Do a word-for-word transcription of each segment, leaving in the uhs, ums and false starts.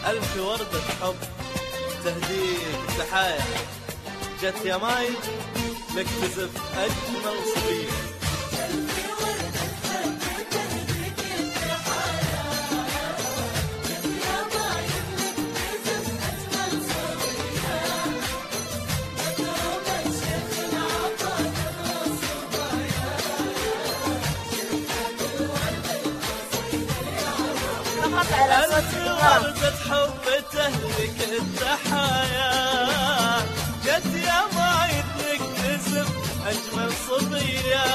ألف وردة حب تهديك تحايا، جت يا ماي لك تزف أجمل صبية. ألف وردة حب تهلك التحايا، جت يا مايد لك تزف أجمل صبية.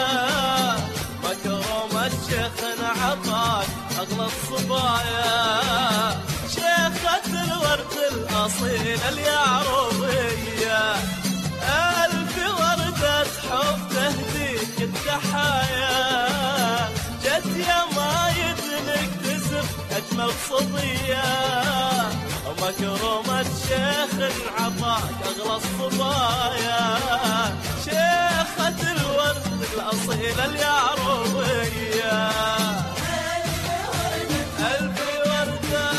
مكرمة شيخنا عطاك أغلى الصبايا، شيخة الورد الأصيل اليعروبية. ألف وردة حب تهديك التحايا، جت يا مايد لك تزف أجمل صبية. ومكرمة شيخ عطاك أغلى الصبايا، شيخة الورد الأصيل اليعروبية. ألف وردة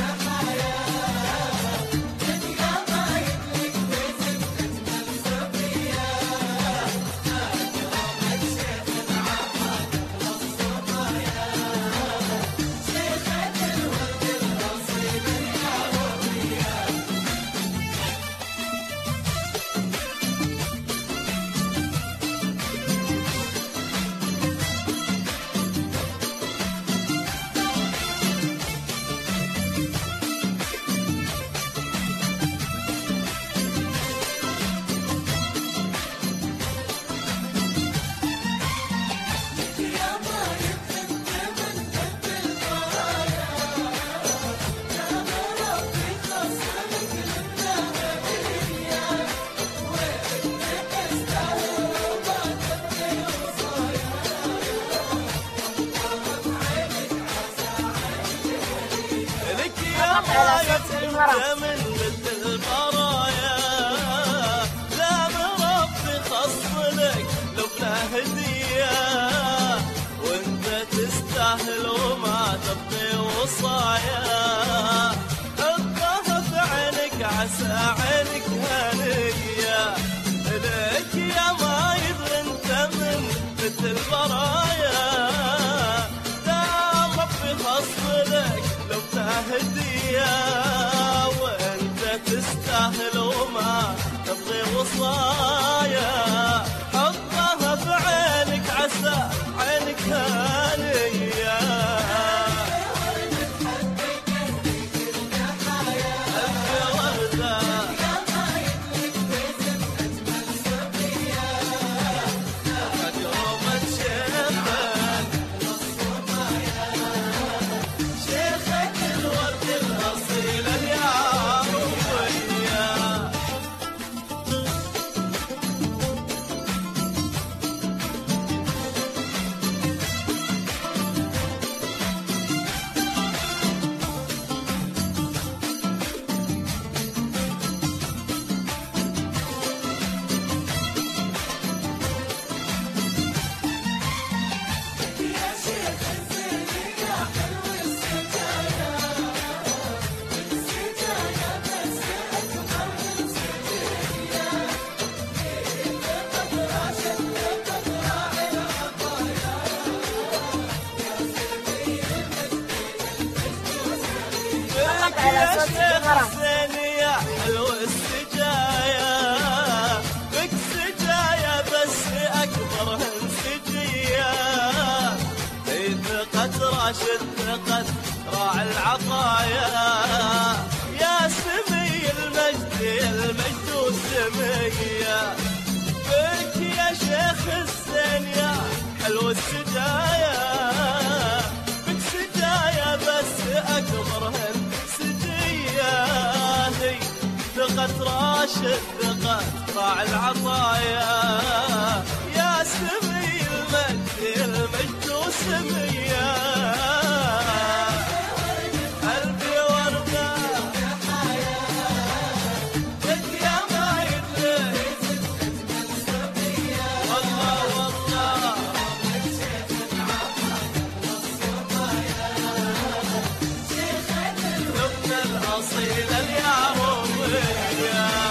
من مثل البرايا، لا مربي خص لك لو بلا هدية. وانت تستاهل وما تبقي وصايا، حطها في عينك عسى عينك هنية. لك يا مايد انت من مثل البرايا، لا مربي خص لك لو بلا هدية. تستاهل وما تبغي وصايا، حطها في عينك عسى عينك هانية. ألف وردة مكرمة شيخك شيخك الورد الأصيل اليعروبية. يا شيخ حسين يا حلو السجايا، بك سجايا بس أكبرهن سجية. ثقة راشد ثقة راعي العطايا، يا سمي المجد يا المجد والسمية. بك يا شيخ حسين يا حلو السجايا، بك سجايا بس أكبرهن ثقة راشد ثقة راعي العطايا، يا سمي المجد المجد وسمية. ألف وردة لك يا مايد لك والله والله لبنى الأرض الأصيل اليعقوبية.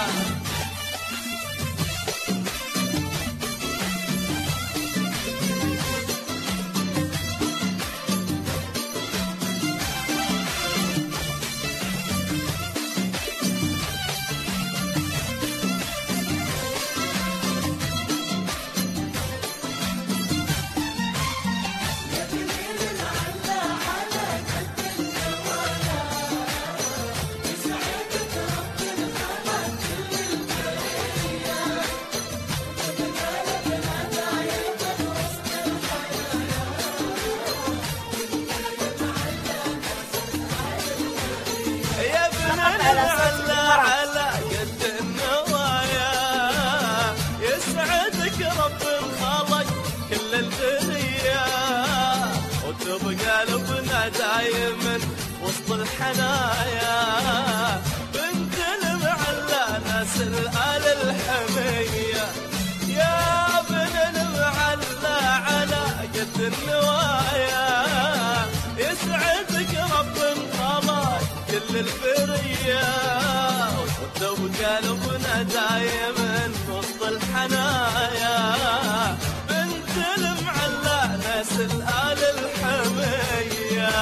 على قد النوايا يسعدك رب خلق كل البرية، وتبقى لبنا دايما وسط الحنايا، بنت المعلى ناس الآل الحمية. يا ابن المعلى على قد النوايا يسعدك رب خلق كل البرية، وتبقى لبنا دايما وسط الحنايا، بنت المعلى ناس الآل الحمية.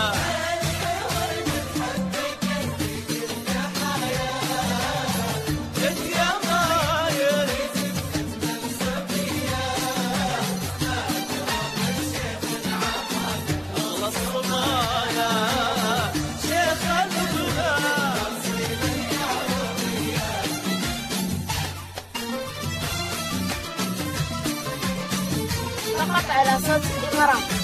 جت يا مايل أغلى الصبايا شيخ البلاد. فقط على صوت الإمارات.